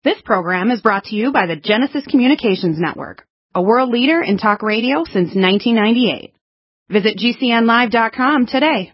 This program is brought to you by the Genesis Communications Network, a world leader in talk radio since 1998. Visit GCNlive.com today.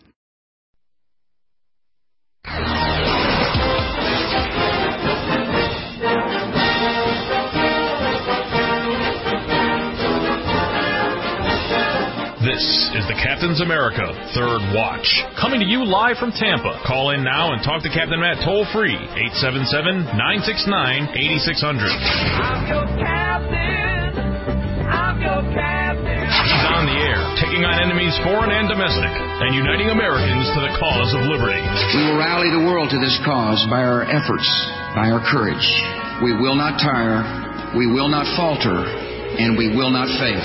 This is the Captain's America Third Watch, coming to you live from Tampa. Call in now and talk to Captain Matt toll-free, 877-969-8600. I'm your captain. I'm your captain. He's on the air, taking on enemies foreign and domestic, and uniting Americans to the cause of liberty. We will rally the world to this cause by our efforts, by our courage. We will not tire, we will not falter, and we will not fail.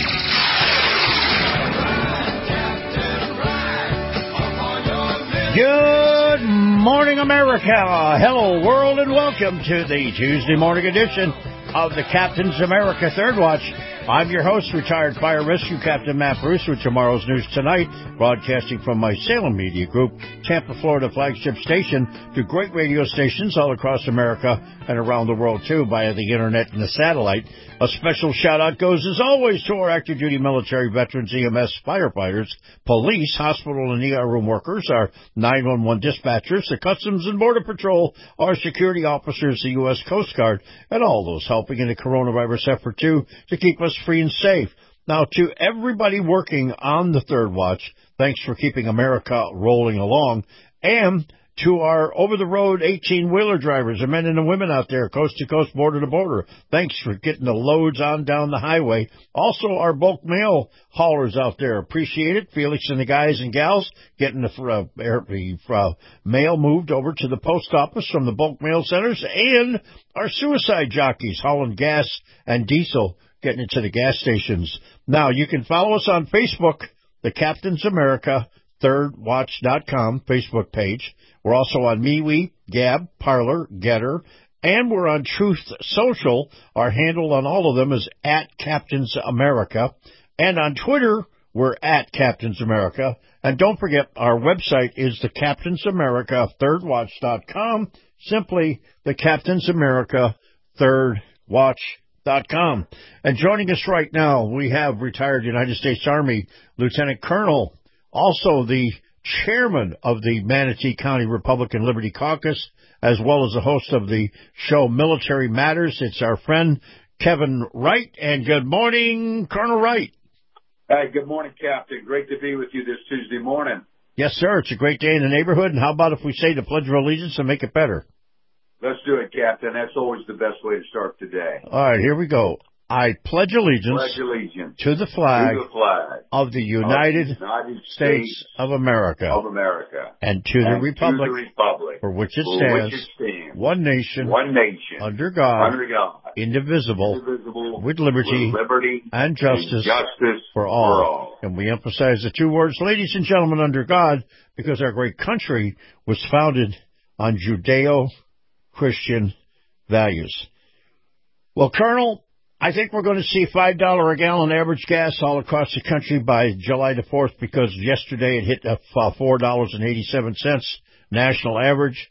Good morning, America. Hello, world, and welcome to the Tuesday morning edition of the Captain's America Third Watch. I'm your host, retired fire rescue Captain Matt Bruce, with tomorrow's news tonight, broadcasting from my Salem Media Group, Tampa, Florida flagship station, to great radio stations all across America and around the world, too, via the internet and the satellite. A special shout-out goes, as always, to our active duty military veterans, EMS firefighters, police, hospital and ER room workers, our 911 dispatchers, the Customs and Border Patrol, our security officers, the U.S. Coast Guard, and all those helping in the coronavirus effort, too, to keep us free and safe. Now, to everybody working on the Third Watch, thanks for keeping America rolling along, and to our over-the-road 18-wheeler drivers, the men and the women out there, coast to coast, border to border, thanks for getting the loads on down the highway. Also, our bulk mail haulers out there, appreciate it. Felix and the guys and gals getting the mail moved over to the post office from the bulk mail centers, and our suicide jockeys hauling gas and diesel, getting it to the gas stations. Now, you can follow us on Facebook, the Captain's America ThirdWatch.com Facebook page. We're also on MeWe, Gab, Parler, Getter, and we're on Truth Social. Our handle on all of them is @CaptainsAmerica. And on Twitter, we're @CaptainsAmerica. And don't forget, our website is the Captain's America ThirdWatch.com. Simply the Captain's America ThirdWatch.com. And joining us right now, we have retired United States Army Lieutenant Colonel, also the chairman of the Manatee County Republican Liberty Caucus, as well as the host of the show Military Matters. It's our friend Kevin Wright. And good morning, Colonel Wright. Hey, good morning, Captain. Great to be with you this Tuesday morning. Yes, sir. It's a great day in the neighborhood. And how about if we say the Pledge of Allegiance and make it better? Let's do it, Captain. That's always the best way to start the day. All right, here we go. I pledge allegiance, to the flag, of the United States of America, and to the republic for which it stands, one nation, under God, indivisible, with liberty and justice for all. And we emphasize the two words, ladies and gentlemen, under God, because our great country was founded on Judeo-Christian values. Well, Colonel, I think we're going to see $5 a gallon average gas all across the country by July the 4th, because yesterday it hit $4.87 national average,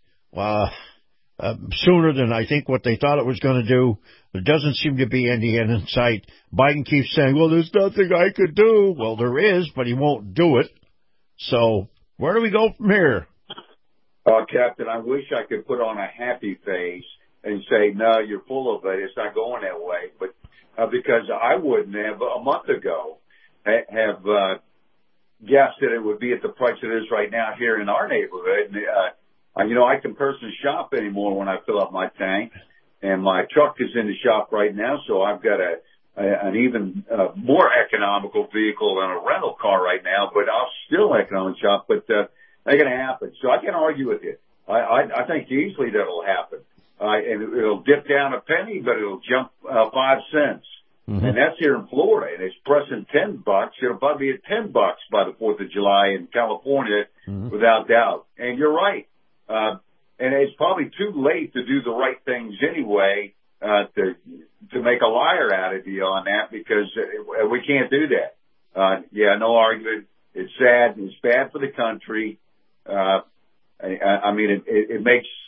sooner than I think what they thought it was going to do. There doesn't seem to be any end in sight. Biden keeps saying, well, there's nothing I could do. Well, there is, but he won't do it. So where do we go from here? Captain, I wish I could put on a happy face and say, no, you're full of it. It's not going that way. But because I wouldn't have a month ago have guessed that it would be at the price it is right now here in our neighborhood. And, I can personally shop anymore when I fill up my tank. And my truck is in the shop right now, so I've got an even more economical vehicle than a rental car right now. But I'll still economic shop, but not going to happen. So I can't argue with you. I think easily that'll happen. And it'll dip down a penny, but it'll jump 5 cents. Mm-hmm. And that's here in Florida. And it's pressing $10. It'll probably be at $10 by the 4th of July in California, without doubt. And you're right. And it's probably too late to do the right things anyway, to make a liar out of you on that, because we can't do that. No argument. It's sad. It's bad for the country. I mean, it makes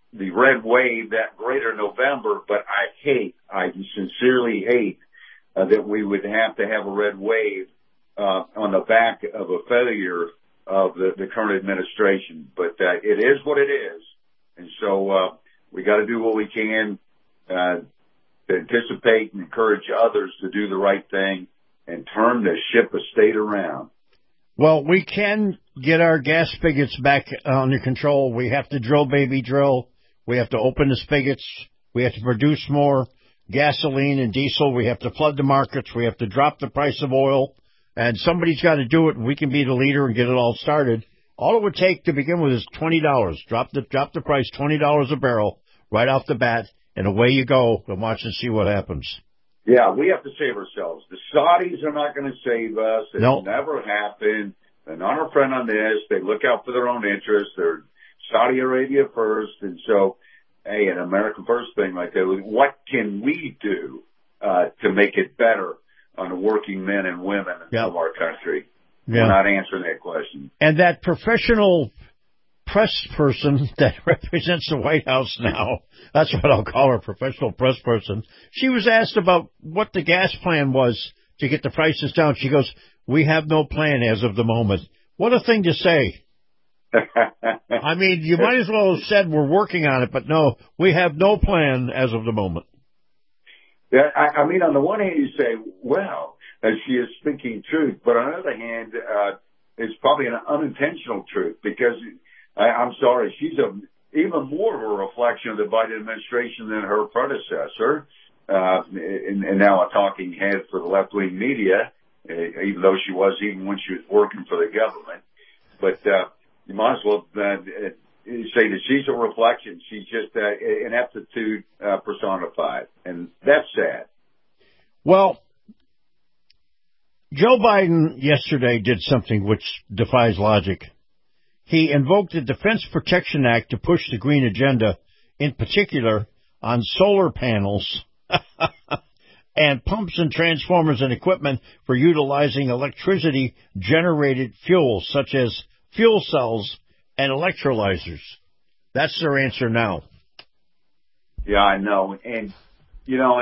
the red wave that greater November, but I sincerely hate that we would have to have a red wave on the back of a failure of the current administration. But it is what it is. And so we got to do what we can to anticipate and encourage others to do the right thing and turn the ship of state around. Well, we can get our gas spigots back under control. We have to drill, baby, drill. We have to open the spigots. We have to produce more gasoline and diesel. We have to flood the markets. We have to drop the price of oil. And somebody's got to do it, and we can be the leader and get it all started. All it would take to begin with is $20. Drop the price, $20 a barrel, right off the bat, and away you go, and watch and see what happens. Yeah, we have to save ourselves. The Saudis are not going to save us. It'll never happen. They're not our friend on this. They look out for their own interests. They're Saudi Arabia first. And so, hey, an American first thing like that, what can we do to make it better on the working men and women of our country? We're not answering that question. And that professional press person that represents the White House now, that's what I'll call her, professional press person, she was asked about what the gas plan was to get the prices down. She goes, "We have no plan as of the moment." What a thing to say. I mean, you might as well have said we're working on it, but no, we have no plan as of the moment. Yeah, I mean, on the one hand, you say, well, she is speaking truth, but on the other hand, it's probably an unintentional truth because, I'm sorry, she's even more of a reflection of the Biden administration than her predecessor, and now a talking head for the left-wing media, even though she was even when she was working for the government. But you might as well say that she's a reflection. She's just ineptitude personified, and that's sad. Well, Joe Biden yesterday did something which defies logic. He invoked the Defense Production Act to push the green agenda, in particular on solar panels and pumps and transformers and equipment for utilizing electricity-generated fuels, such as fuel cells and electrolyzers. That's their answer now. Yeah, I know. And, you know,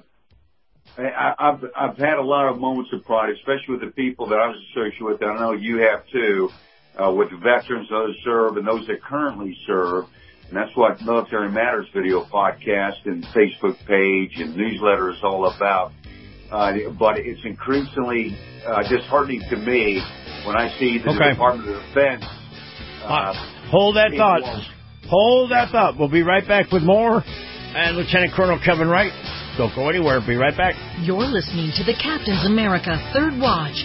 I've had a lot of moments of pride, especially with the people that I was associated with. I know you have too, with the veterans, those serve, and those that currently serve. And that's what Military Matters video podcast and Facebook page and newsletter is all about. But it's increasingly disheartening to me when I see the Department of Defense. Hold that thought. Hold that thought. We'll be right back with more. And Lieutenant Colonel Kevin Wright. Don't go anywhere. Be right back. You're listening to the Captain's America Third Watch.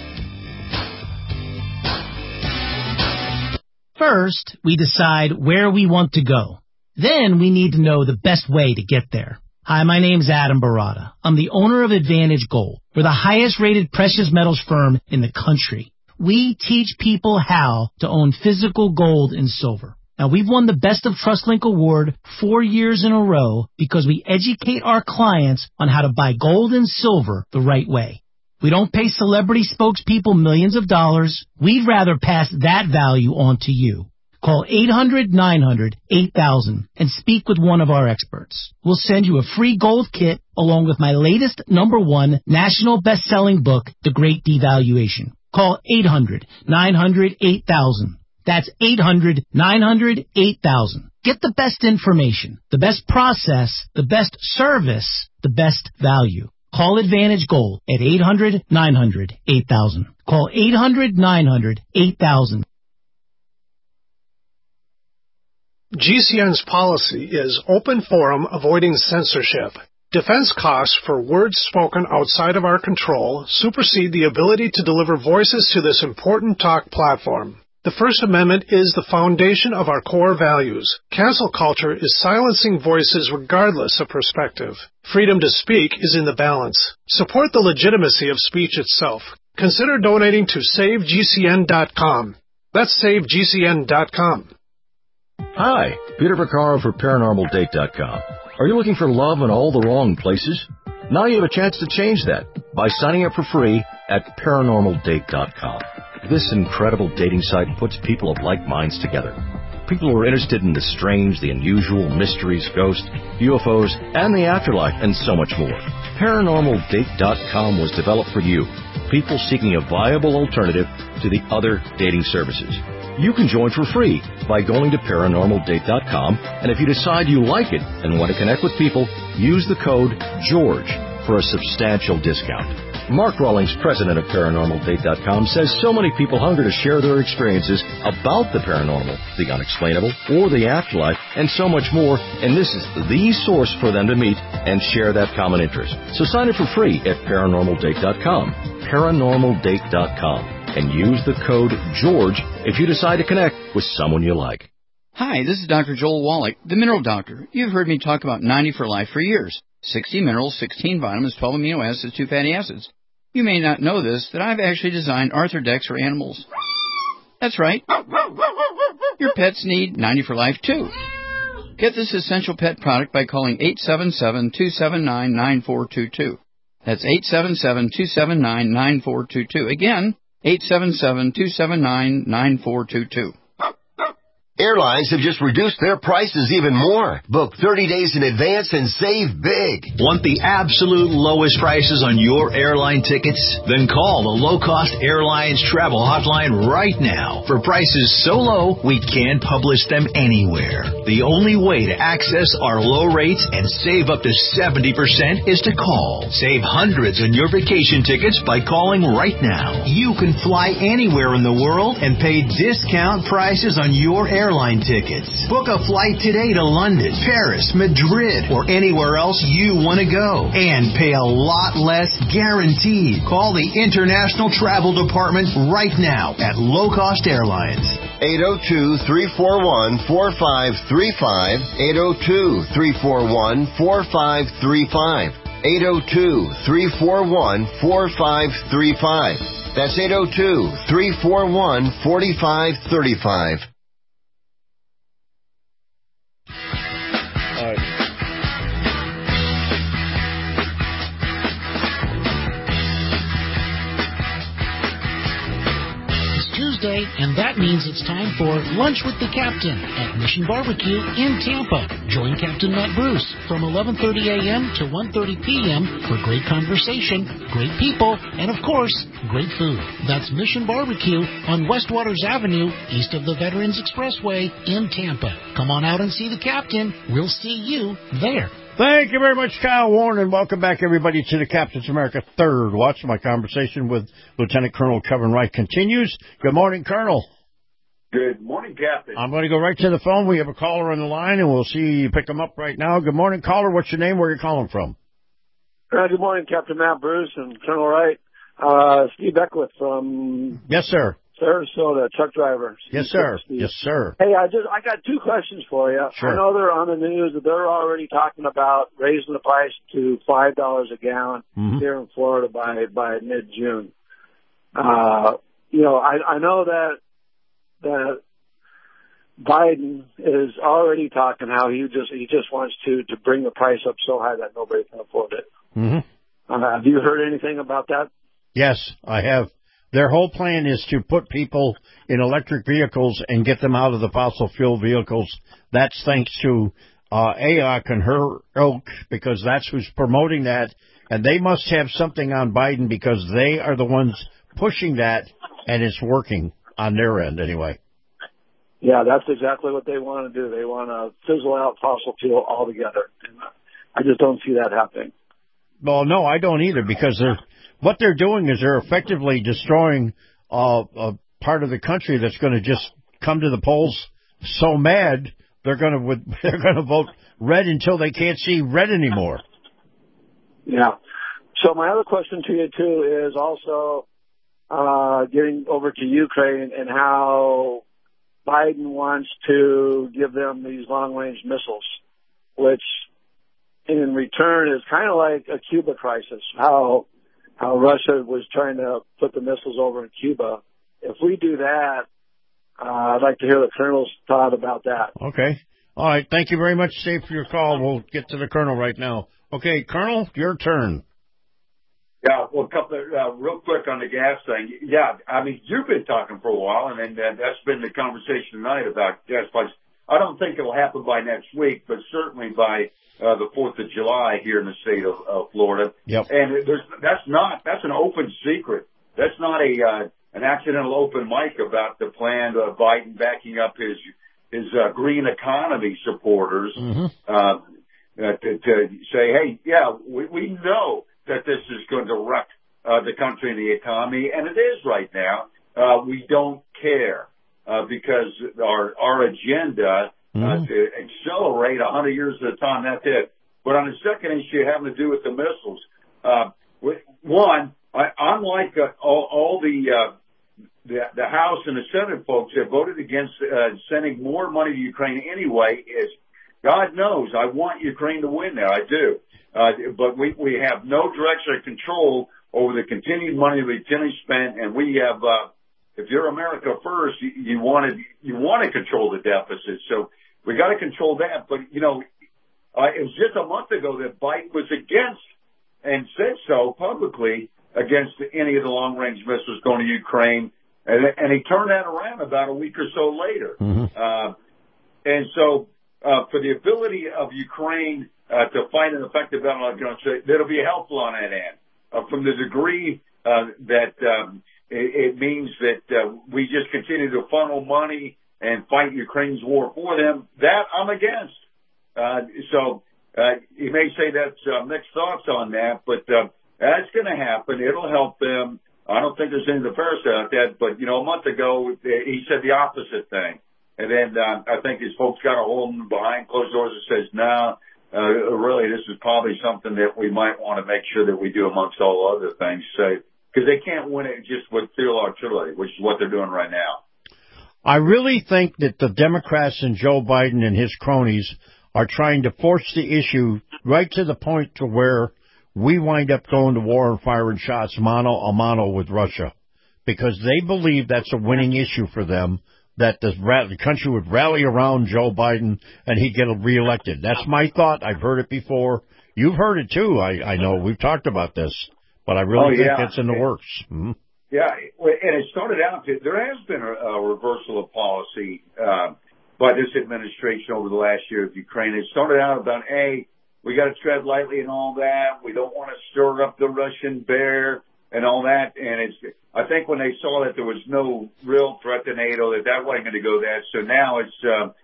First, we decide where we want to go. Then we need to know the best way to get there. Hi, my name's Adam Barata. I'm the owner of Advantage Gold. We're the highest rated precious metals firm in the country. We teach people how to own physical gold and silver. Now, we've won the Best of TrustLink Award 4 years in a row because we educate our clients on how to buy gold and silver the right way. We don't pay celebrity spokespeople millions of dollars. We'd rather pass that value on to you. Call 800-900-8000 and speak with one of our experts. We'll send you a free gold kit along with my latest #1 national best-selling book, The Great Devaluation. Call 800-900-8000. That's 800-900-8000. Get the best information, the best process, the best service, the best value. Call Advantage Gold at 800-900-8000. Call 800-900-8000. GCN's policy is open forum, avoiding censorship. Defense costs for words spoken outside of our control supersede the ability to deliver voices to this important talk platform. The First Amendment is the foundation of our core values. Cancel culture is silencing voices regardless of perspective. Freedom to speak is in the balance. Support the legitimacy of speech itself. Consider donating to SaveGCN.com. That's SaveGCN.com. Hi, Peter Vaccaro for ParanormalDate.com. Are you looking for love in all the wrong places? Now you have a chance to change that by signing up for free at ParanormalDate.com. This incredible dating site puts people of like minds together. People are interested in the strange, the unusual, mysteries, ghosts, UFOs, and the afterlife, and so much more. ParanormalDate.com was developed for you, people seeking a viable alternative to the other dating services. You can join for free by going to ParanormalDate.com, and if you decide you like it and want to connect with people, use the code GEORGE for a substantial discount. Mark Rawlings, president of ParanormalDate.com, says so many people hunger to share their experiences about the paranormal, the unexplainable, or the afterlife, and so much more, and this is the source for them to meet and share that common interest. So sign up for free at ParanormalDate.com, ParanormalDate.com, and use the code GEORGE if you decide to connect with someone you like. Hi, this is Dr. Joel Wallach, the Mineral Doctor. You've heard me talk about 90 for Life for years. 60 minerals, 16 vitamins, 12 amino acids, 2 fatty acids. You may not know this, that I've actually designed Arthrodex for animals. That's right. Your pets need 90 for Life, too. Get this essential pet product by calling 877-279-9422. That's 877-279-9422. Again, 877-279-9422. Airlines have just reduced their prices even more. Book 30 days in advance and save big. Want the absolute lowest prices on your airline tickets? Then call the Low Cost Airlines Travel Hotline right now. For prices so low, we can't publish them anywhere. The only way to access our low rates and save up to 70% is to call. Save hundreds on your vacation tickets by calling right now. You can fly anywhere in the world and pay discount prices on your airline tickets. Book a flight today to London, Paris, Madrid, or anywhere else you want to go. And pay a lot less guaranteed. Call the International Travel Department right now at Low Cost Airlines. 802-341-4535. 802-341-4535. 802-341-4535. That's 802-341-4535. Tuesday, and that means it's time for Lunch with the Captain at Mission Barbecue in Tampa. Join Captain Matt Bruce from 11:30 a.m. to 1:30 p.m. for great conversation, great people, and of course, great food. That's Mission Barbecue on West Waters Avenue, east of the Veterans Expressway in Tampa. Come on out and see the Captain. We'll see you there. Thank you very much, Kyle Warren, and welcome back, everybody, to the Captain's America Third Watch. My conversation with Lieutenant Colonel Kevin Wright continues. Good morning, Colonel. Good morning, Captain. I'm going to go right to the phone. We have a caller on the line, and we'll see you pick them up right now. Good morning, caller. What's your name? Where are you calling from? Good morning, Captain Matt Bruce and Colonel Wright. Steve Beckwith from... Yes, sir. Sarasota, truck driver. Yes, sir. Yes, sir. Hey, I got two questions for you. Sure. I know they're on the news that they're already talking about raising the price to $5 a gallon here in Florida by mid-June. I know that Biden is already talking how he just wants to bring the price up so high that nobody can afford it. Have you heard anything about that? Yes, I have. Their whole plan is to put people in electric vehicles and get them out of the fossil fuel vehicles. That's thanks to AOC and her ilk, because that's who's promoting that. And they must have something on Biden because they are the ones pushing that, and it's working on their end anyway. Yeah, that's exactly what they want to do. They want to fizzle out fossil fuel altogether. And I just don't see that happening. Well, no, I don't either, because what they're doing is they're effectively destroying a part of the country that's going to just come to the polls so mad they're going to vote red until they can't see red anymore. Yeah. So my other question to you too is also getting over to Ukraine and how Biden wants to give them these long-range missiles, which in return is kind of like a Cuba crisis. How Russia was trying to put the missiles over in Cuba. If we do that, I'd like to hear the Colonel's thought about that. Okay. All right. Thank you very much, Steve, for your call. We'll get to the Colonel right now. Okay, Colonel, your turn. Yeah, well, a couple of, real quick on the gas thing. Yeah, I mean, you've been talking for a while, and that's been the conversation tonight about gas prices. I don't think it'll happen by next week, but certainly by the 4th of July here in the state of Florida. Yep. And that's an open secret. That's not an accidental open mic about the plan of Biden backing up his green economy supporters, to say, hey, yeah, we know that this is going to wreck the country and the economy, and it is right now. We don't care because our agenda to accelerate 100 years at a time, that's it. But on the second issue having to do with the missiles, one, I'm like all the House and the Senate folks that voted against sending more money to Ukraine anyway. Is God knows I want Ukraine to win there. I do. But we have no direction or control over the continued money we continue to spend, and we have, if you're America first, you want to control the deficit. So we got to control that. But, it was just a month ago that Biden was against, and said so publicly, against any of the long-range missiles going to Ukraine. And he turned that around about a week or so later. And so, for the ability of Ukraine to fight an effective battle, that'll be helpful on that end. From the degree that it means that we just continue to funnel money and fight Ukraine's war for them, that I'm against. So you may say that's mixed thoughts on that, but that's going to happen. It'll help them. I don't think there's any nefarious about that, but, a month ago, he said the opposite thing. And then I think his folks got a hold of him behind closed doors and says, no, really, this is probably something that we might want to make sure that we do amongst all other things. Because they can't win it just with field artillery, which is what they're doing right now. I really think that the Democrats and Joe Biden and his cronies are trying to force the issue right to the point to where we wind up going to war and firing shots mano a mano with Russia, because they believe that's a winning issue for them, that the country would rally around Joe Biden and he'd get reelected. That's my thought. I've heard it before. You've heard it too. I know we've talked about this, but I really think that's in the works. Mm-hmm. Yeah, and it started out, there has been a reversal of policy by this administration over the last year of Ukraine. It started out about, hey, we got to tread lightly and all that. We don't want to stir up the Russian bear and all that. And I think when they saw that there was no real threat to NATO, that wasn't going to go that. So now it's,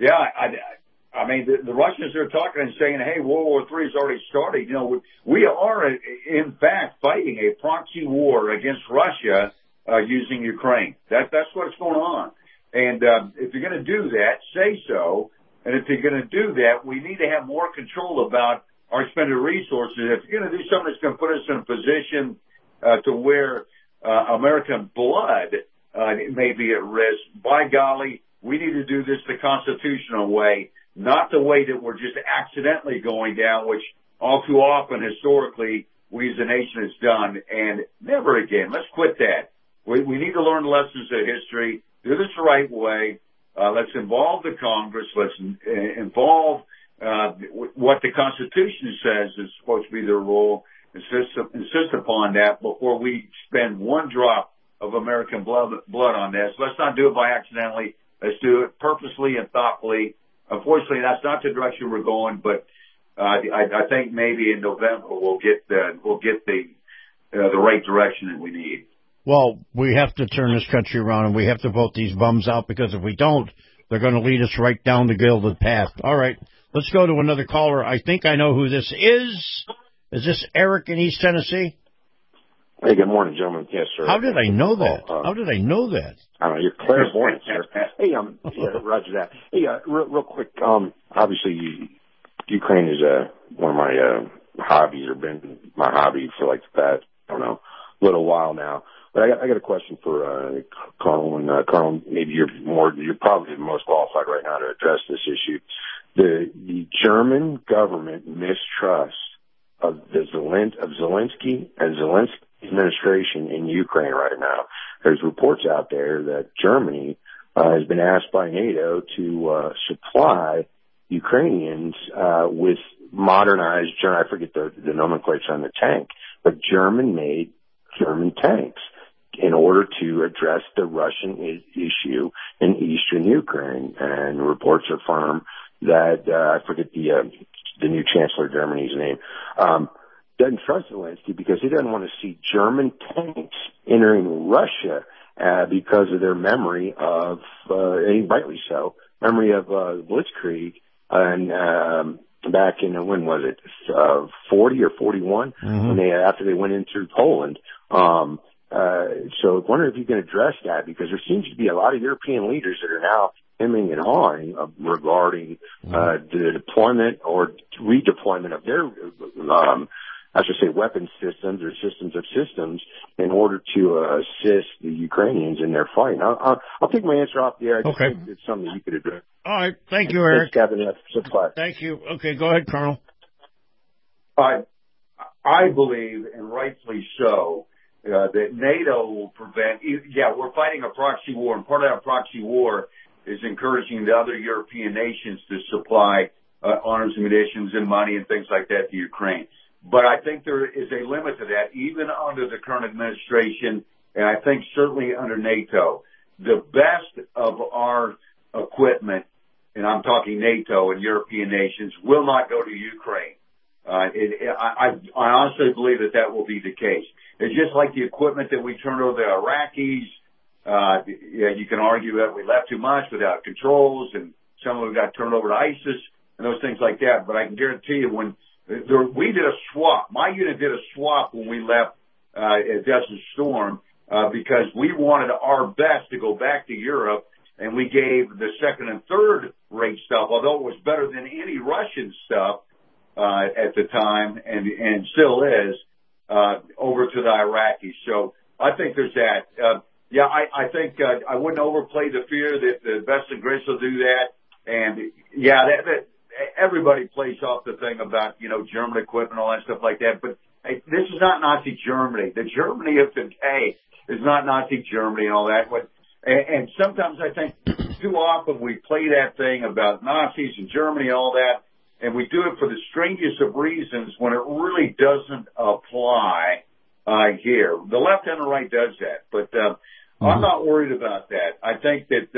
I mean, the Russians are talking and saying, hey, World War III has already started. We are, in fact, fighting a proxy war against Russia using Ukraine. That's what's going on. And if you're going to do that, say so. And if you're going to do that, we need to have more control about our expended resources. If you're going to do something that's going to put us in a position to where American blood may be at risk, by golly, we need to do this the constitutional way, not the way that we're just accidentally going down, which all too often historically we as a nation has done. And never again. Let's quit that. We need to learn lessons of history, do this the right way. Let's involve the Congress. Let's involve what the Constitution says is supposed to be their role. Insist upon that before we spend one drop of American blood on this. Let's not do it by accidentally. Let's do it purposely and thoughtfully. Unfortunately, that's not the direction we're going, but I think maybe in November we'll get the right direction that we need. Well, we have to turn this country around, and we have to vote these bums out, because if we don't, they're going to lead us right down the gilded path. All right, let's go to another caller. I think I know who this is. Is this Eric in East Tennessee? Hey, good morning, gentlemen. Yes, sir. How did I know that? How did I know that? I don't know. You're clairvoyant, sir. Hey, roger that. Hey, real quick. Obviously, Ukraine is one of my hobbies, or been my hobby for like the past, little while now. But I got a question for Colonel, and Colonel, maybe you're probably the most qualified right now to address this issue. The German government mistrust of Zelensky and Zelensky administration in Ukraine right now. There's reports out there that Germany has been asked by NATO to supply Ukrainians with modernized, I forget the nomenclature on the tank, but German-made German tanks in order to address the Russian issue in eastern Ukraine. And reports are firm that, I forget the new Chancellor of Germany's name, doesn't trust Zelensky because he doesn't want to see German tanks entering Russia because of their memory of, and rightly so, memory of Blitzkrieg and back in, when was it, 40 or 41, when after they went in through Poland. So I wonder if you can address that, because there seems to be a lot of European leaders that are now hemming and hawing regarding the deployment or redeployment of their, I should say, weapon systems or systems of systems in order to assist the Ukrainians in their fight. I'll take my answer off the air. I just think it's something you could address. All right. Thank you, Eric. Thank you. Okay, go ahead, Colonel. I believe, and rightfully so, that NATO will prevent, we're fighting a proxy war, and part of that proxy war is encouraging the other European nations to supply arms and munitions and money and things like that to Ukraine. But I think there is a limit to that, even under the current administration, and I think certainly under NATO. The best of our equipment, and I'm talking NATO and European nations, will not go to Ukraine. I honestly believe that will be the case. It's just like the equipment that we turned over to the Iraqis. You can argue that we left too much without controls, and some of it got turned over to ISIS and those things like that. But I can guarantee you, when we did a swap, my unit did a swap when we left at Desert Storm because we wanted our best to go back to Europe, and we gave the second and third rate stuff, although it was better than any Russian stuff at the time, and still is, over to the Iraqis. So I think there's that. I think I wouldn't overplay the fear that the best and greatest will do that. And that everybody plays off the thing about, German equipment, all that stuff like that. But hey, this is not Nazi Germany. The Germany of today is not Nazi Germany and all that. And sometimes I think too often we play that thing about Nazis and Germany and all that, and we do it for the strangest of reasons when it really doesn't apply here. The left and the right does that, but I'm not worried about that. I think that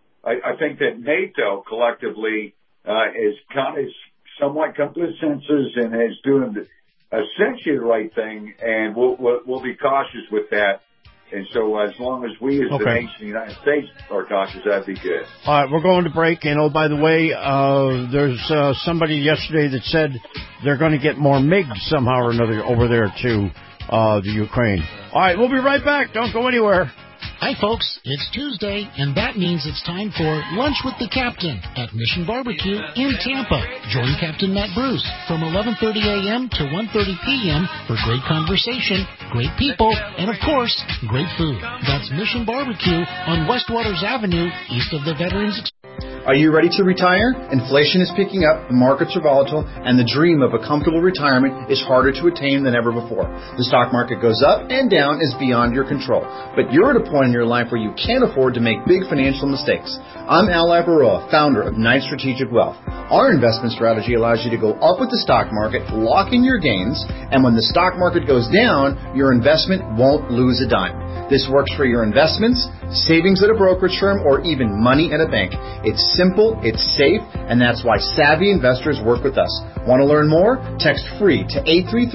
NATO collectively is somewhat come to a senses and is doing essentially the right thing, and we'll be cautious with that. And so as long as we as the nation of the United States are cautious, that'd be good. All right, we're going to break. And, by the way, there's somebody yesterday that said they're going to get more MiGs somehow or another over there to the Ukraine. All right, we'll be right back. Don't go anywhere. Hi, folks. It's Tuesday, and that means it's time for Lunch with the Captain at Mission Barbecue in Tampa. Join Captain Matt Bruce from 11:30 a.m. to 1:30 p.m. for great conversation, great people, and, of course, great food. That's Mission Barbecue on West Waters Avenue, east of the Veterans Express. Are you ready to retire? Inflation is picking up, the markets are volatile, and the dream of a comfortable retirement is harder to attain than ever before. The stock market goes up and down is beyond your control. But you're at a point in your life where you can't afford to make big financial mistakes. I'm Al Labaroa, founder of Knight Strategic Wealth. Our investment strategy allows you to go up with the stock market, lock in your gains, and when the stock market goes down, your investment won't lose a dime. This works for your investments, savings at a brokerage firm, or even money at a bank. It's simple, it's safe, and that's why savvy investors work with us. Want to learn more? Text FREE to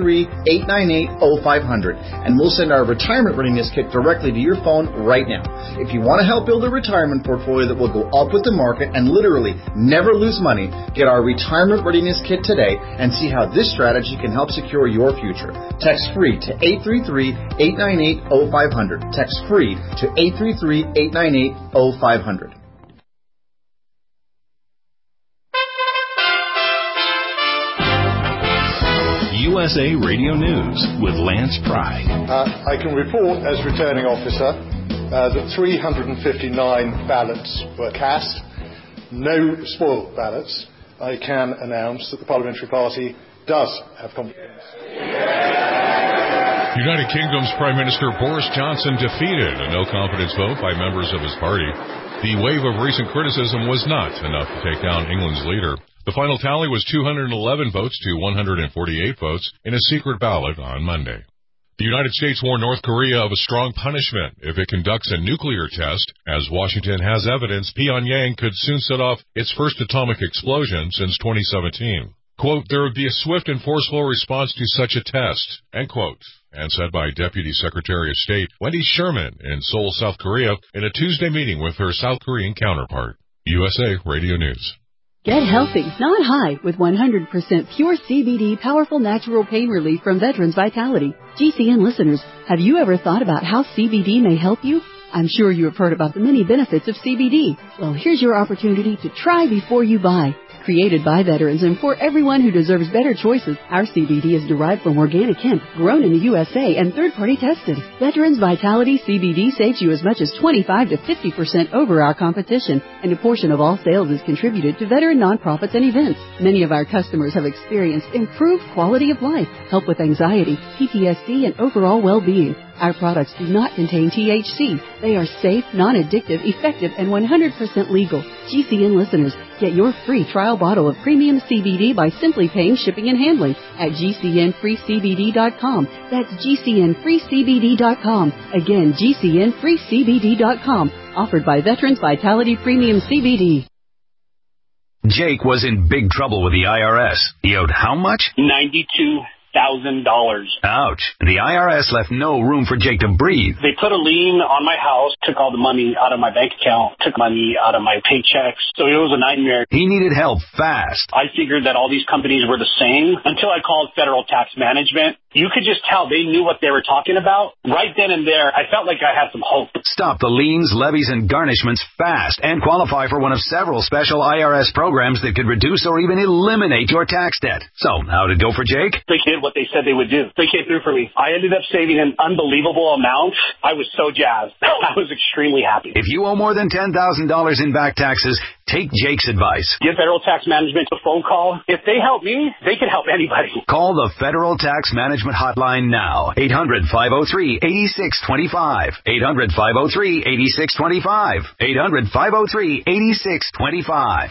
833-898-0500, and we'll send our retirement readiness kit directly to your phone right now. If you want to help build a retirement portfolio that will go up with the market and literally never lose money, get our retirement readiness kit today and see how this strategy can help secure your future. Text FREE to 833-898-0500. Text FREE to 833-898-0500. USA Radio News with Lance Pry. I can report as returning officer that 359 ballots were cast, no spoiled ballots. I can announce that the Parliamentary Party does have confidence. United Kingdom's Prime Minister Boris Johnson defeated a no-confidence vote by members of his party. The wave of recent criticism was not enough to take down England's leader. The final tally was 211 votes to 148 votes in a secret ballot on Monday. The United States warned North Korea of a strong punishment if it conducts a nuclear test, as Washington has evidence Pyongyang could soon set off its first atomic explosion since 2017. Quote, there would be a swift and forceful response to such a test, end quote, and said by Deputy Secretary of State Wendy Sherman in Seoul, South Korea, in a Tuesday meeting with her South Korean counterpart. USA Radio News. Get healthy, not high, with 100% pure CBD powerful natural pain relief from Veterans Vitality. GCN listeners, have you ever thought about how CBD may help you? I'm sure you have heard about the many benefits of CBD. Well, here's your opportunity to try before you buy. Created by veterans and for everyone who deserves better choices, our CBD is derived from organic hemp, grown in the USA and third-party tested. Veterans Vitality CBD saves you as much as 25 to 50% over our competition, and a portion of all sales is contributed to veteran nonprofits and events. Many of our customers have experienced improved quality of life, help with anxiety, PTSD, and overall well-being. Our products do not contain THC. They are safe, non-addictive, effective, and 100% legal. GCN listeners, get your free trial bottle of premium CBD by simply paying shipping and handling at GCNFreeCBD.com. That's GCNFreeCBD.com. Again, GCNFreeCBD.com. Offered by Veterans Vitality Premium CBD. Jake was in big trouble with the IRS. He owed how much? $92,000. Ouch. The IRS left no room for Jake to breathe. They put a lien on my house, took all the money out of my bank account, took money out of my paychecks. So it was a nightmare. He needed help fast. I figured that all these companies were the same until I called Federal Tax Management. You could just tell they knew what they were talking about. Right then and there, I felt like I had some hope. Stop the liens, levies, and garnishments fast and qualify for one of several special IRS programs that could reduce or even eliminate your tax debt. So, how'd it go for Jake? They did what they said they would do. They came through for me. I ended up saving an unbelievable amount. I was so jazzed. I was extremely happy. If you owe more than $10,000 in back taxes, take Jake's advice. Give Federal Tax Management a phone call. If they help me, they can help anybody. Call the Federal Tax Management Hotline now. 800-503-8625. 800-503-8625. 800-503-8625.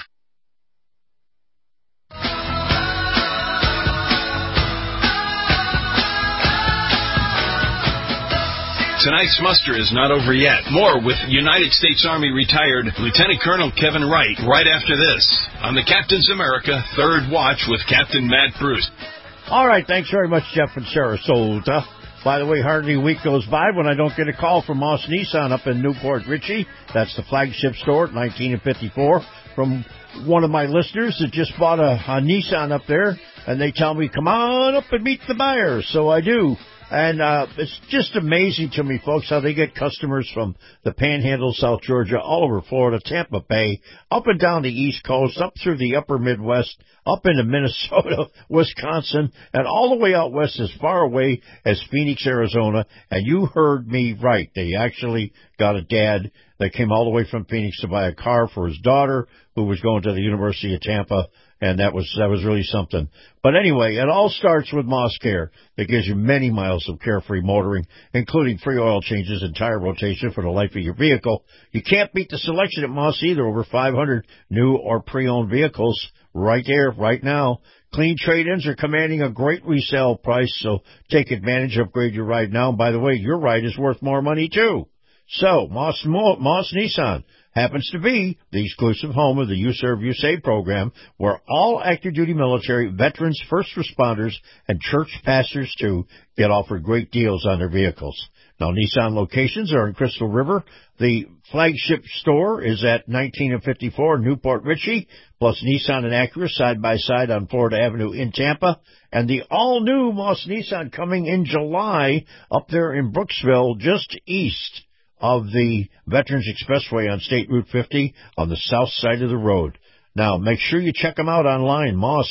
Tonight's muster is not over yet. More with United States Army retired Lieutenant Colonel Kevin Wright right after this on the Captain's America Third Watch with Captain Matt Bruce. All right, thanks very much, Jeff in Sarasota. By the way, hardly a week goes by when I don't get a call from Moss Nissan up in Newport Richey. That's the flagship store at 19 and 54 from one of my listeners that just bought a Nissan up there, and they tell me, come on up and meet the buyer. So I do. And it's just amazing to me, folks, how they get customers from the Panhandle, South Georgia, all over Florida, Tampa Bay, up and down the East Coast, up through the upper Midwest, up into Minnesota, Wisconsin, and all the way out west as far away as Phoenix, Arizona. And you heard me right. They actually got a dad that came all the way from Phoenix to buy a car for his daughter who was going to the University of Tampa. And that was really something. But anyway, it all starts with Moss Care that gives you many miles of carefree motoring, including free oil changes and tire rotation for the life of your vehicle. You can't beat the selection at Moss either. Over 500 new or pre-owned vehicles right there, right now. Clean trade-ins are commanding a great resale price, so take advantage, upgrade your ride now. And by the way, your ride is worth more money too. So, Moss Nissan happens to be the exclusive home of the You Serve, You Save program, where all active duty military, veterans, first responders, and church pastors too get offered great deals on their vehicles. Now, Nissan locations are in Crystal River. The flagship store is at 19 and 54 Newport Richey, plus Nissan and Acura side by side on Florida Avenue in Tampa. And the all-new Moss Nissan coming in July up there in Brooksville, just east of the Veterans Expressway on State Route 50 on the south side of the road. Now, make sure you check them out online,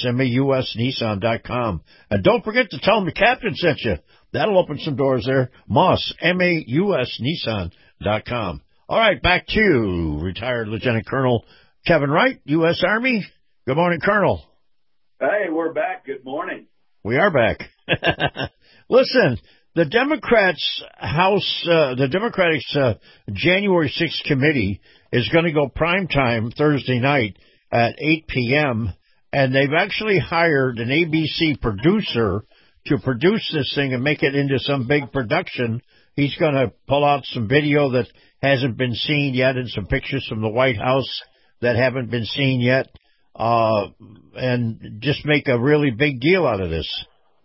MausNissan.com. And don't forget to tell them the captain sent you. That'll open some doors there. MausNissan.com. All right, back to retired Lieutenant Colonel Kevin Wright, U.S. Army. Good morning, Colonel. Hey, we're back. Good morning. We are back. Listen, the Democratic January 6th committee is going to go primetime Thursday night at 8 p.m., and they've actually hired an ABC producer to produce this thing and make it into some big production, he's going to pull out some video that hasn't been seen yet and some pictures from the White House that haven't been seen yet, and just make a really big deal out of this.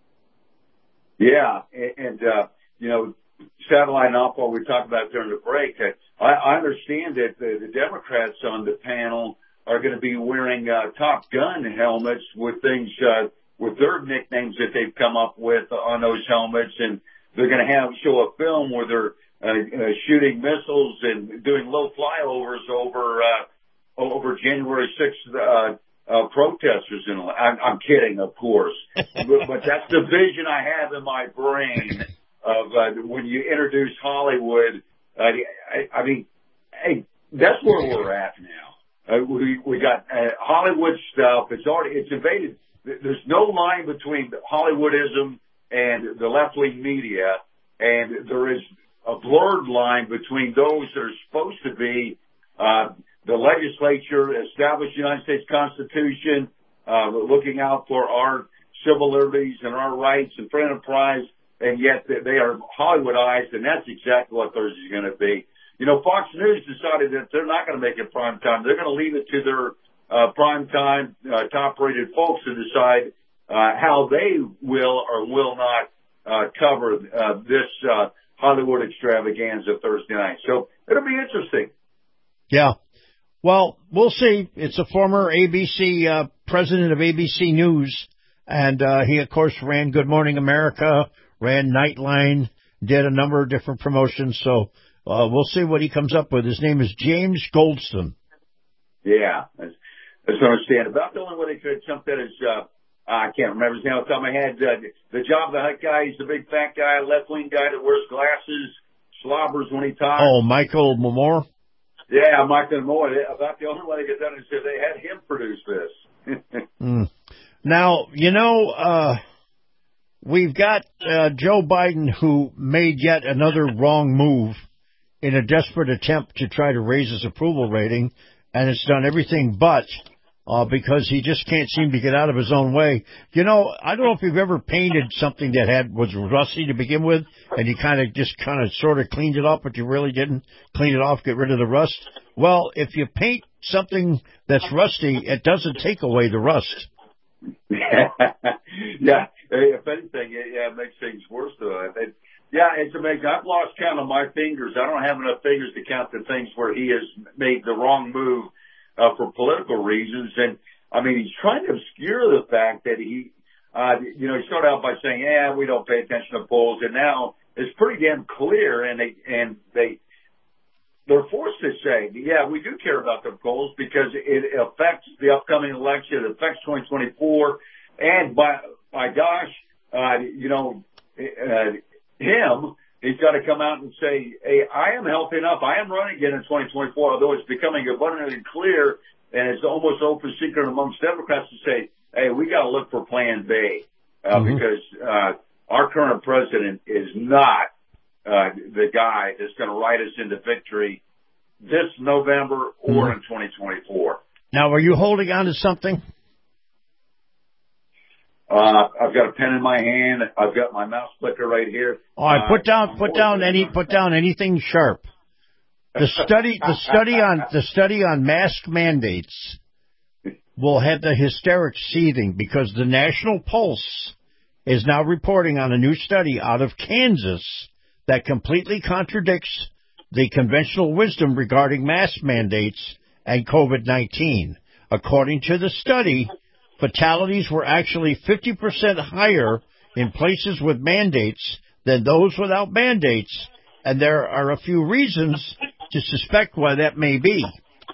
Yeah, and satellite off what we talked about during the break, I understand that the Democrats on the panel are going to be wearing Top Gun helmets with things, with their nicknames that they've come up with on those helmets, and they're going to show a film where they're shooting missiles and doing low flyovers over January 6th protesters. And I'm kidding, of course, but that's the vision I have in my brain of when you introduce Hollywood. I mean, hey, that's where we're at now. We got Hollywood stuff. It's invaded. There's no line between Hollywoodism and the left-wing media, and there is a blurred line between those that are supposed to be the legislature, established United States Constitution, looking out for our civil liberties and our rights and free enterprise, and yet they are Hollywoodized, and that's exactly what Thursday is going to be. Fox News decided that they're not going to make it prime time. They're going to leave it to their prime time, top-rated folks to decide how they will or will not cover this Hollywood extravaganza Thursday night. So it'll be interesting. Yeah. Well, we'll see. It's a former ABC president of ABC News, and he, of course, ran Good Morning America, ran Nightline, did a number of different promotions. So we'll see what he comes up with. His name is James Goldston. Yeah, that's what I understand. About the only way they could jump that is, I can't remember his name off the top of my head. The Job the Hut guy, he's the big fat guy, left-wing guy that wears glasses, slobbers when he talks. Oh, Michael Moore? Yeah, Michael Moore. About the only way they could done is if they had him produce this. Now, we've got Joe Biden, who made yet another wrong move in a desperate attempt to try to raise his approval rating, and it's done everything but, because he just can't seem to get out of his own way. I don't know if you've ever painted something that was rusty to begin with, and you kind of sort of cleaned it off, but you really didn't clean it off, get rid of the rust. Well, if you paint something that's rusty, it doesn't take away the rust. Yeah, if anything, it makes things worse, though. It's amazing. I've lost count of my fingers. I don't have enough fingers to count the things where he has made the wrong move for political reasons. And, I mean, he's trying to obscure the fact that he started out by saying, we don't pay attention to polls. And now it's pretty damn clear, and they're forced to say, we do care about the polls because it affects the upcoming election. It affects 2024. And by gosh, he's got to come out and say, hey, I am healthy enough. I am running again in 2024, although it's becoming abundantly clear, and it's almost open secret amongst Democrats to say, hey, we got to look for Plan B, because our current president is not the guy that's going to ride us into victory this November or in 2024. Now, are you holding on to something? I've got a pen in my hand. I've got my mouse clicker right here. All right, put down anything sharp. The study on mask mandates will have the hysterics seething because the National Pulse is now reporting on a new study out of Kansas that completely contradicts the conventional wisdom regarding mask mandates and COVID-19. According to the study, fatalities were actually 50% higher in places with mandates than those without mandates, and there are a few reasons to suspect why that may be.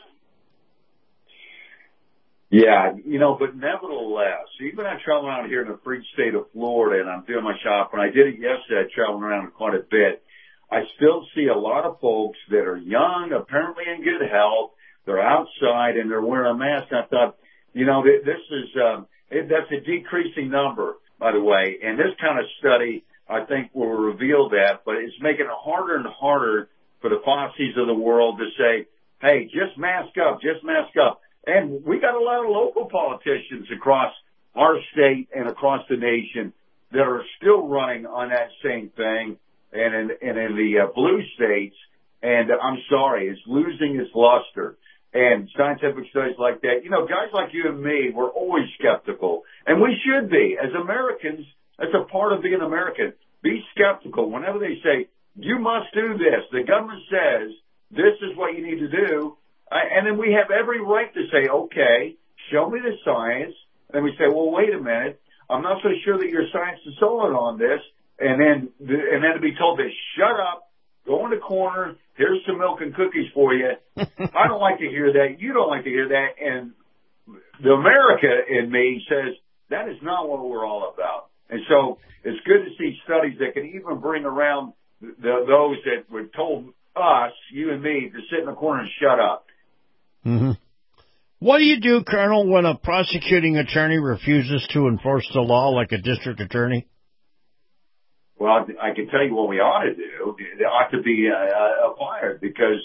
Yeah, but nevertheless, even I travel around here in the free state of Florida, and I'm doing my shopping. I did it yesterday, traveling around quite a bit. I still see a lot of folks that are young, apparently in good health. They're outside and they're wearing a mask. I thought, this is that's a decreasing number, by the way. And this kind of study, I think, will reveal that. But it's making it harder and harder for the Faucis of the world to say, hey, just mask up, just mask up. And we got a lot of local politicians across our state and across the nation that are still running on that same thing, and in the blue states, and I'm sorry, it's losing its luster. And scientific studies like that, guys like you and me, we're always skeptical, and we should be. As Americans, that's a part of being American. Be skeptical. Whenever they say, you must do this, the government says, this is what you need to do, and then we have every right to say, okay, show me the science. And we say, well, wait a minute, I'm not so sure that your science is solid on this. And then to be told to shut up, go in the corner, here's some milk and cookies for you. I don't like to hear that. You don't like to hear that. And the America in me says that is not what we're all about. And so it's good to see studies that can even bring around those that were told us, you and me, to sit in the corner and shut up. Mm-hmm. What do you do, Colonel, when a prosecuting attorney refuses to enforce the law like a district attorney? Well, I can tell you what we ought to do. They ought to be fired, because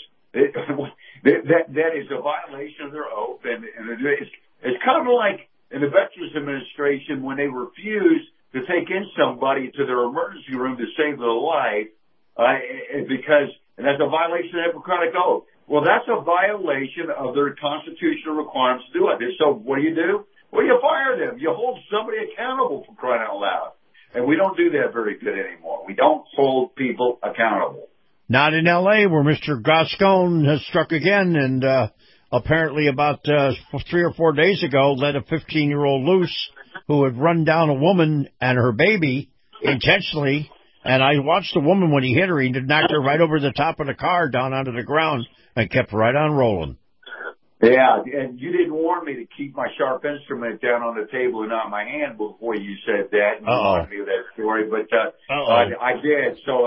that is a violation of their oath, and it's kind of like in the Veterans Administration when they refuse to take in somebody to their emergency room to save their life, and that's a violation of the Hippocratic Oath. Well, that's a violation of their constitutional requirements to do it. So what do? Well, you fire them. You hold somebody accountable, for crying out loud. And we don't do that very good anymore. We don't hold people accountable. Not in L.A., where Mr. Gascon has struck again, and apparently about 3 or 4 days ago let a 15-year-old loose who had run down a woman and her baby intentionally. And I watched the woman when he hit her. He knocked her right over the top of the car down onto the ground and kept right on rolling. Yeah, and you didn't warn me to keep my sharp instrument down on the table and not my hand before you said that. And you reminded me of that story, but I did. So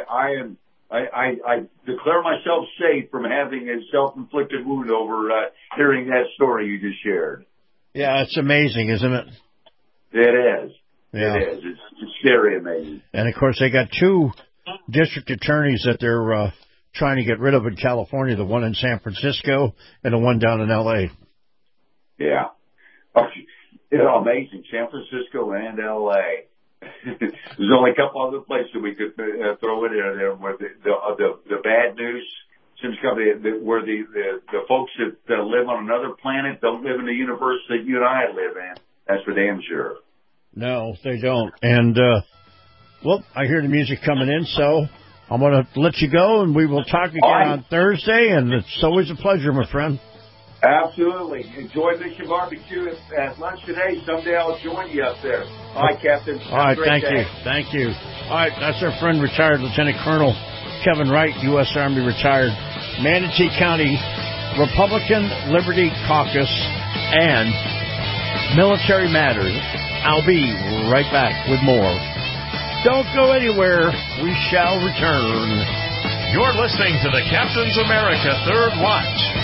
I declare myself safe from having a self-inflicted wound over hearing that story you just shared. Yeah, it's amazing, isn't it? It is. Yeah. It is. It's scary amazing. And, of course, they got 2 district attorneys that they're trying to get rid of in California, the one in San Francisco and the one down in L.A. Yeah. It's amazing. San Francisco and L.A. There's only a couple other places we could throw it in there where the bad news seems to come, where the folks that live on another planet don't live in the universe that you and I live in. That's for damn sure. No, they don't. And, well, I hear the music coming in, so I'm going to let you go, and we will talk again on Thursday, and it's always a pleasure, my friend. Absolutely. Enjoy Mission Barbecue at lunch today. Someday I'll join you up there. All right, Captain. All right, thank you. All right, that's our friend, retired Lieutenant Colonel Kevin Wright, U.S. Army retired, Manatee County Republican Liberty Caucus, and Military Matters. I'll be right back with more. Don't go anywhere. We shall return. You're listening to the Captain's America Third Watch.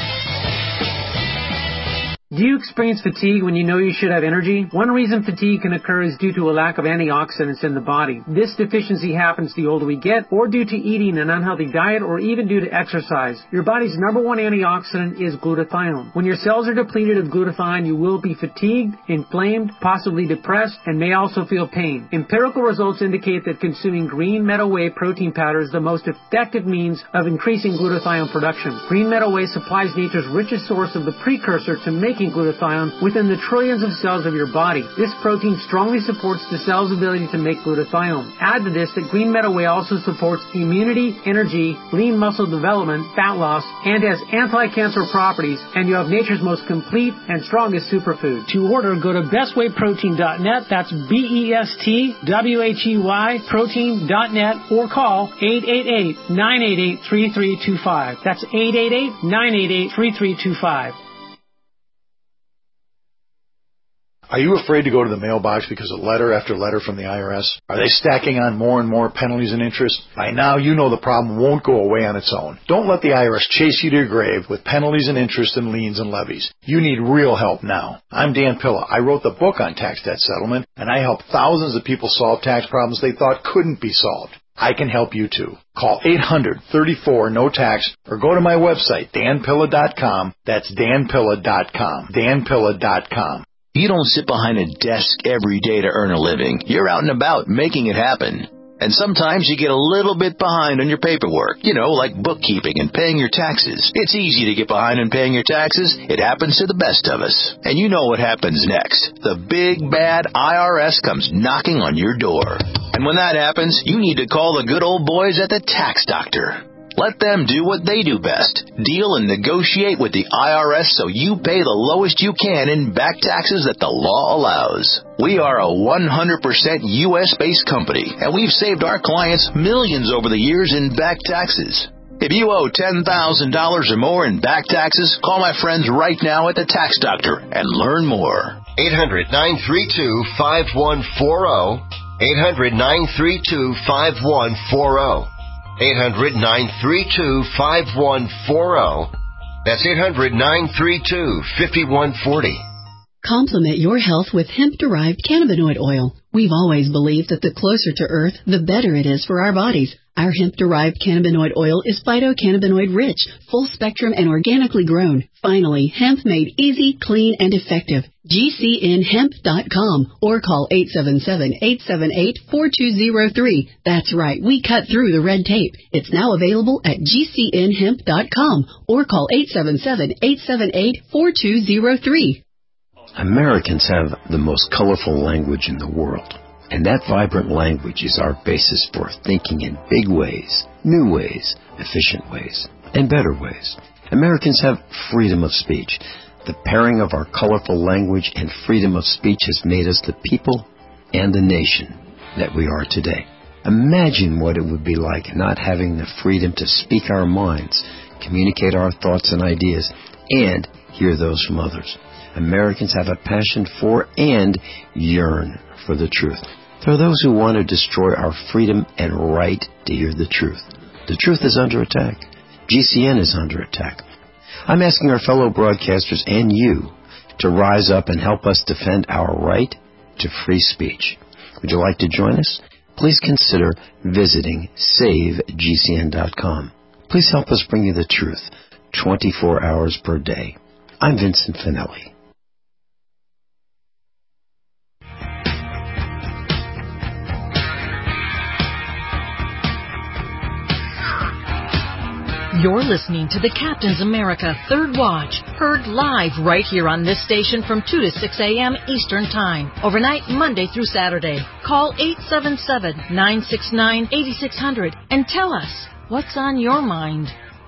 Do you experience fatigue when you know you should have energy? One reason fatigue can occur is due to a lack of antioxidants in the body. This deficiency happens the older we get, or due to eating an unhealthy diet, or even due to exercise. Your body's number one antioxidant is glutathione. When your cells are depleted of glutathione, you will be fatigued, inflamed, possibly depressed, and may also feel pain. Empirical results indicate that consuming green meadow whey protein powder is the most effective means of increasing glutathione production. Green meadow whey supplies nature's richest source of the precursor to making glutathione within the trillions of cells of your body. This protein strongly supports the cell's ability to make glutathione. Add to this that green meadow whey also supports immunity, energy, lean muscle development, fat loss, and has anti-cancer properties, and you have nature's most complete and strongest superfood. To order, go to bestwayprotein.net. That's BESTWHEY protein.net, or call 888-988-3325. That's 888-988-3325. Are you afraid to go to the mailbox because of letter after letter from the IRS? Are they stacking on more and more penalties and interest? By now, you know the problem won't go away on its own. Don't let the IRS chase you to your grave with penalties and interest and liens and levies. You need real help now. I'm Dan Pilla. I wrote the book on tax debt settlement, and I help thousands of people solve tax problems they thought couldn't be solved. I can help you too. Call 800-34-NO-TAX or go to my website, danpilla.com. That's danpilla.com. danpilla.com. You don't sit behind a desk every day to earn a living. You're out and about making it happen. And sometimes you get a little bit behind on your paperwork, like bookkeeping and paying your taxes. It's easy to get behind on paying your taxes. It happens to the best of us. And you know what happens next. The big, bad IRS comes knocking on your door. And when that happens, you need to call the good old boys at the Tax Doctor. Let them do what they do best. Deal and negotiate with the IRS so you pay the lowest you can in back taxes that the law allows. We are a 100% U.S.-based company, and we've saved our clients millions over the years in back taxes. If you owe $10,000 or more in back taxes, call my friends right now at the Tax Doctor and learn more. 800-932-5140. 800-932-5140. 800-932-5140. That's 800-932-5140. Complement your health with hemp-derived cannabinoid oil. We've always believed that the closer to Earth, the better it is for our bodies. Our hemp-derived cannabinoid oil is phytocannabinoid-rich, full-spectrum, and organically grown. Finally, hemp made easy, clean, and effective. GCNhemp.com or call 877-878-4203. That's right, we cut through the red tape. It's now available at GCNhemp.com or call 877-878-4203. Americans have the most colorful language in the world, and that vibrant language is our basis for thinking in big ways, new ways, efficient ways, and better ways. Americans have freedom of speech. The pairing of our colorful language and freedom of speech has made us the people and the nation that we are today. Imagine what it would be like not having the freedom to speak our minds, communicate our thoughts and ideas, and hear those from others. Americans have a passion for and yearn for the truth. There are those who want to destroy our freedom and right to hear the truth. The truth is under attack. GCN is under attack. I'm asking our fellow broadcasters and you to rise up and help us defend our right to free speech. Would you like to join us? Please consider visiting SaveGCN.com. Please help us bring you the truth 24 hours per day. I'm Vincent Finelli. You're listening to the Captain's America Third Watch, heard live right here on this station from 2 to 6 a.m. Eastern Time, overnight Monday through Saturday. Call 877-969-8600 and tell us what's on your mind.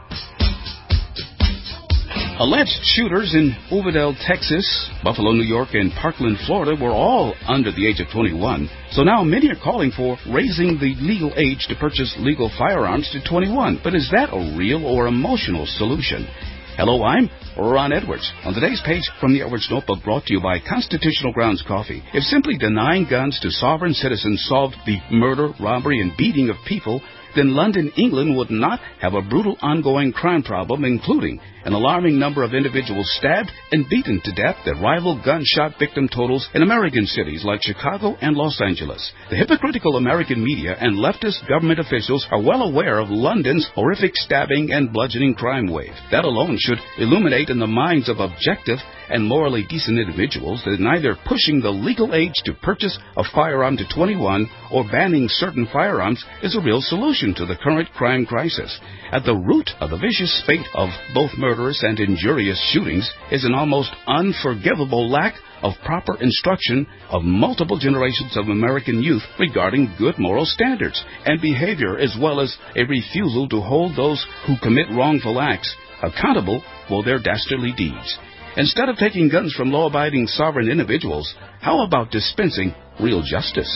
Alleged shooters in Uvalde, Texas, Buffalo, New York, and Parkland, Florida were all under the age of 21. So now many are calling for raising the legal age to purchase legal firearms to 21. But is that a real or emotional solution? Hello, I'm Ron Edwards. On today's page from the Edwards Notebook, brought to you by Constitutional Grounds Coffee. If simply denying guns to sovereign citizens solved the murder, robbery, and beating of people, then London, England would not have a brutal ongoing crime problem, including an alarming number of individuals stabbed and beaten to death that rival gunshot victim totals in American cities like Chicago and Los Angeles. The hypocritical American media and leftist government officials are well aware of London's horrific stabbing and bludgeoning crime wave. That alone should illuminate in the minds of objective and morally decent individuals that neither pushing the legal age to purchase a firearm to 21 or banning certain firearms is a real solution to the current crime crisis. At the root of the vicious spate of both murderous and injurious shootings is an almost unforgivable lack of proper instruction of multiple generations of American youth regarding good moral standards and behavior, as well as a refusal to hold those who commit wrongful acts accountable for their dastardly deeds. Instead of taking guns from law-abiding sovereign individuals, how about dispensing real justice?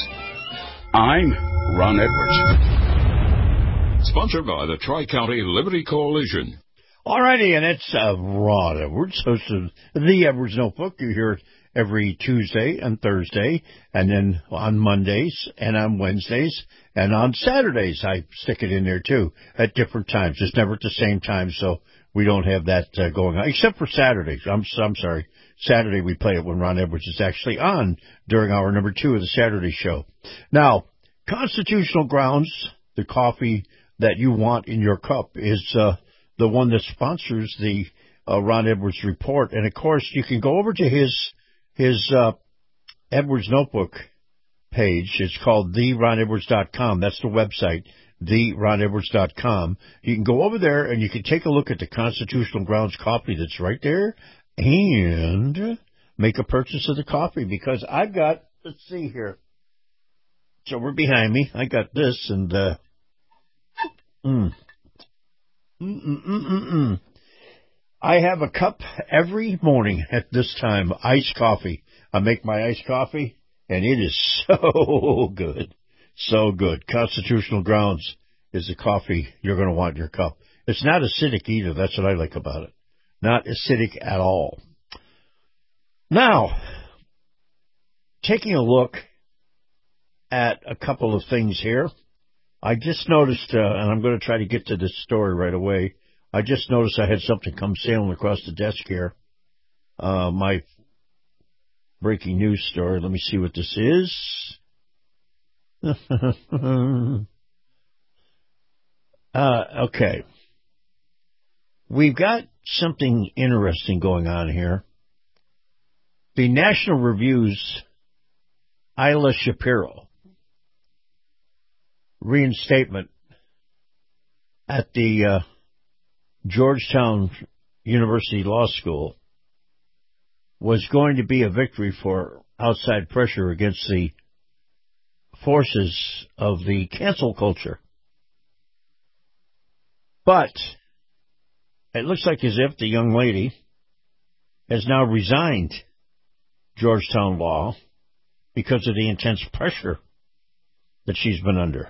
I'm Ron Edwards. Sponsored by the Tri-County Liberty Coalition. All righty, and it's Ron Edwards, host of the Edwards Notebook. You hear it every Tuesday and Thursday, and then on Mondays and on Wednesdays, and on Saturdays I stick it in there too, at different times, just never at the same time, so we don't have that going on, except for Saturdays. I'm sorry. Saturday we play it when Ron Edwards is actually on during hour number 2 of the Saturday show. Now, Constitutional Grounds, the coffee that you want in your cup, is the one that sponsors the Ron Edwards Report. And, of course, you can go over to his his Edwards Notebook page. It's called theronedwards.com. That's the website, theronedwards.com. You can go over there and you can take a look at the Constitutional Grounds coffee that's right there and make a purchase of the coffee, because I've got, let's see here. So we're behind me. I got this, and I have a cup every morning at this time, iced coffee. I make my iced coffee, and it is so good. So good. Constitutional Grounds is the coffee you're going to want in your cup. It's not acidic either. That's what I like about it. Not acidic at all. Now, taking a look at a couple of things here, I just noticed, and I'm going to try to get to this story right away, I just noticed I had something come sailing across the desk here. My breaking news story. Let me see what this is. Okay. We've got something interesting going on here. The National Review's Isla Shapiro reinstatement at the Georgetown University Law School was going to be a victory for outside pressure against the forces of the cancel culture. But it looks like as if the young lady has now resigned Georgetown Law because of the intense pressure that she's been under.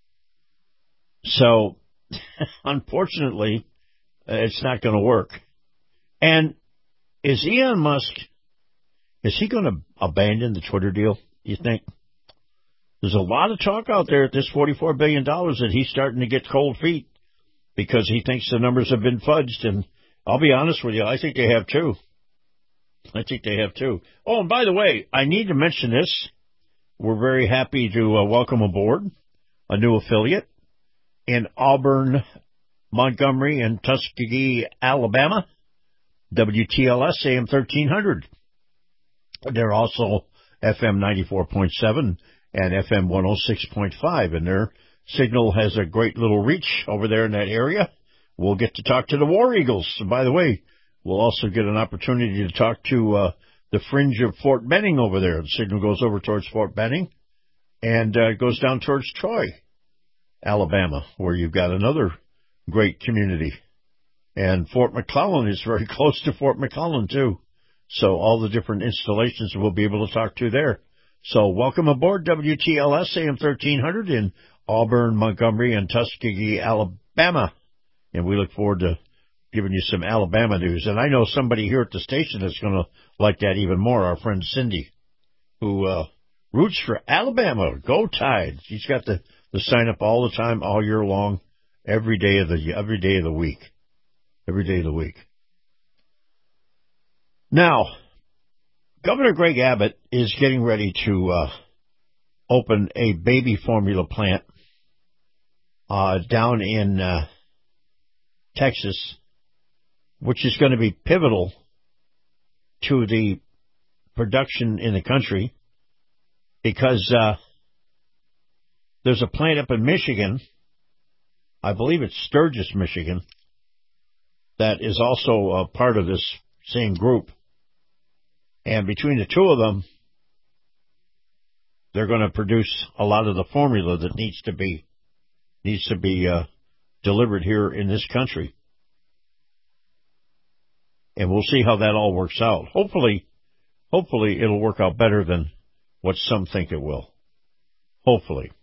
So, unfortunately, it's not going to work. And is Elon Musk, is he going to abandon the Twitter deal, you think? There's a lot of talk out there at this $44 billion that he's starting to get cold feet because he thinks the numbers have been fudged. And I'll be honest with you, I think they have too. Oh, and by the way, I need to mention this. We're very happy to welcome aboard a new affiliate in Auburn, Montgomery, and Tuskegee, Alabama, WTLS AM 1300. They're also FM 94.7 and FM 106.5, and their signal has a great little reach over there in that area. We'll get to talk to the War Eagles. And by the way, we'll also get an opportunity to talk to the fringe of Fort Benning over there. The signal goes over towards Fort Benning and goes down towards Troy, Alabama, where you've got another great community. And Fort McClellan is very close to Fort McClellan, too. So all the different installations we'll be able to talk to there. So welcome aboard WTLS AM 1300 in Auburn, Montgomery, and Tuskegee, Alabama. And we look forward to giving you some Alabama news. And I know somebody here at the station that's going to like that even more, our friend Cindy, who roots for Alabama. Go Tide. She's got the sign up all the time, all year long, every day of the week. Now, Governor Greg Abbott is getting ready to open a baby formula plant down in Texas, which is going to be pivotal to the production in the country, because there's a plant up in Michigan, I believe it's Sturgis, Michigan, that is also a part of this same group. And between the two of them, they're going to produce a lot of the formula that needs to be delivered here in this country. And we'll see how that all works out. Hopefully it'll work out better than what some think it will. Hopefully.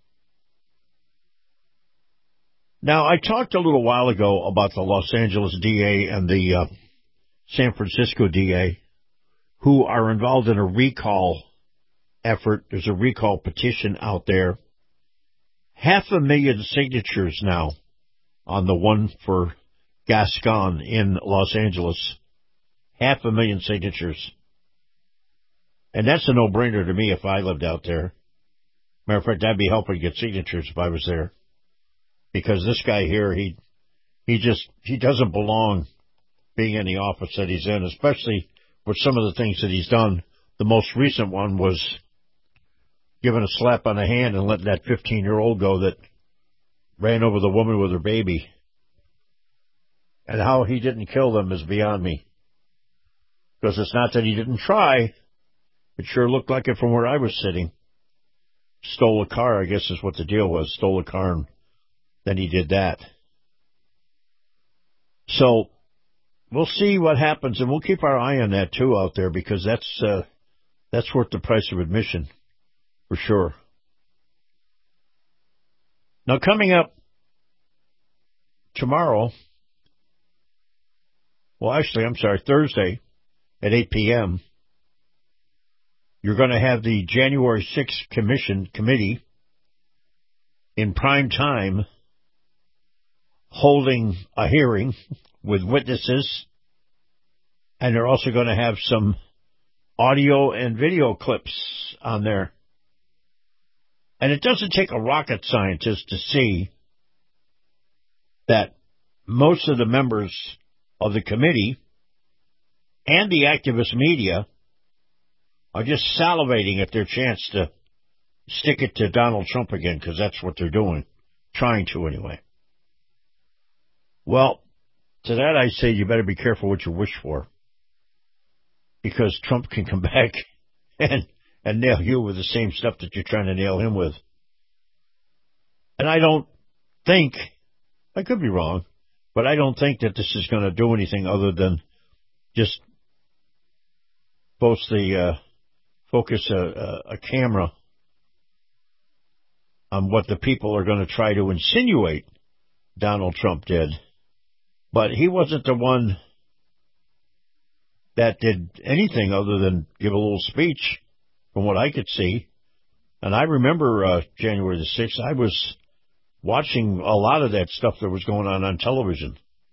Now, I talked a little while ago about the Los Angeles DA and the San Francisco DA who are involved in a recall effort. There's a recall petition out there. 500,000 signatures now on the one for Gascon in Los Angeles. 500,000 signatures. And that's a no-brainer to me if I lived out there. Matter of fact, I'd be helping get signatures if I was there. Because this guy here, he doesn't belong being in the office that he's in, especially with some of the things that he's done The most recent one was giving a slap on the hand and letting that 15-year-old go that ran over the woman with her baby. And how he didn't kill them is beyond me. Because it's not that he didn't try. It sure looked like it from where I was sitting. Stole a car, I guess is what the deal was. Stole a car and then he did that. So we'll see what happens, and we'll keep our eye on that too out there, because that's worth the price of admission for sure. Now, coming up tomorrow, Thursday at 8 p.m., you're going to have the January 6th committee in prime time holding a hearing with witnesses, and they're also going to have some audio and video clips on there. And it doesn't take a rocket scientist to see that most of the members of the committee and the activist media are just salivating at their chance to stick it to Donald Trump again, because that's what they're doing, trying to anyway. Well, to that I say you better be careful what you wish for, because Trump can come back and nail you with the same stuff that you're trying to nail him with. And I don't think, I could be wrong, but I don't think that this is going to do anything other than just focus a camera on what the people are going to try to insinuate Donald Trump did. But he wasn't the one that did anything other than give a little speech, from what I could see. And I remember January the 6th, I was watching a lot of that stuff that was going on television.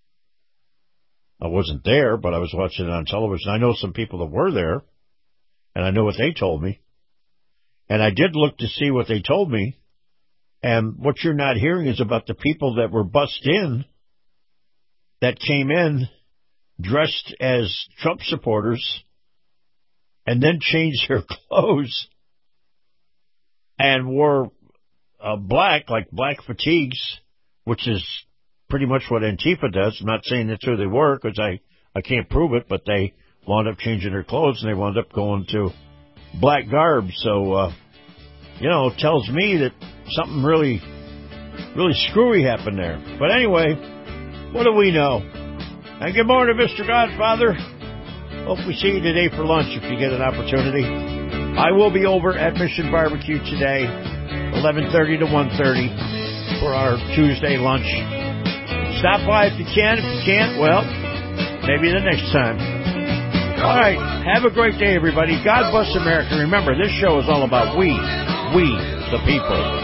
I wasn't there, but I was watching it on television. I know some people that were there, and I know what they told me. And I did look to see what they told me. And what you're not hearing is about the people that were bussed in, that came in dressed as Trump supporters and then changed their clothes and wore black, like black fatigues, which is pretty much what Antifa does. I'm not saying that's who they were, because I can't prove it, but they wound up changing their clothes and they wound up going to black garb. So, it tells me that something really, really screwy happened there. But anyway, what do we know? And good morning, Mr. Godfather. Hope we see you today for lunch if you get an opportunity. I will be over at Mission Barbecue today, 11:30 to 1:30 for our Tuesday lunch. Stop by if you can. If you can't, well, maybe the next time. All right. Have a great day, everybody. God bless America. Remember, this show is all about we the people.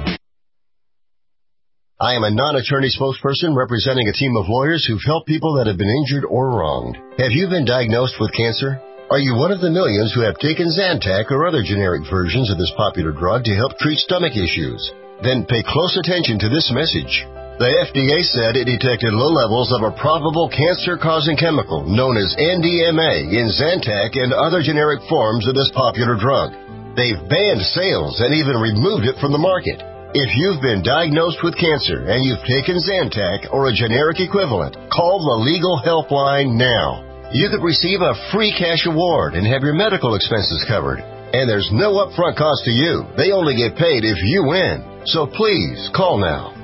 I am a non-attorney spokesperson representing a team of lawyers who've helped people that have been injured or wronged. Have you been diagnosed with cancer? Are you one of the millions who have taken Zantac or other generic versions of this popular drug to help treat stomach issues? Then pay close attention to this message. The FDA said it detected low levels of a probable cancer-causing chemical known as NDMA in Zantac and other generic forms of this popular drug. They've banned sales and even removed it from the market. If you've been diagnosed with cancer and you've taken Zantac or a generic equivalent, call the Legal Helpline now. You could receive a free cash award and have your medical expenses covered. And there's no upfront cost to you. They only get paid if you win. So please, call now.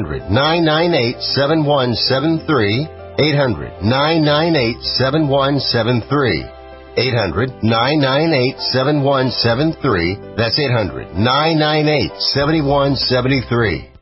800-998-7173. 800-998-7173. 800-998-7173. That's 800-998-7173.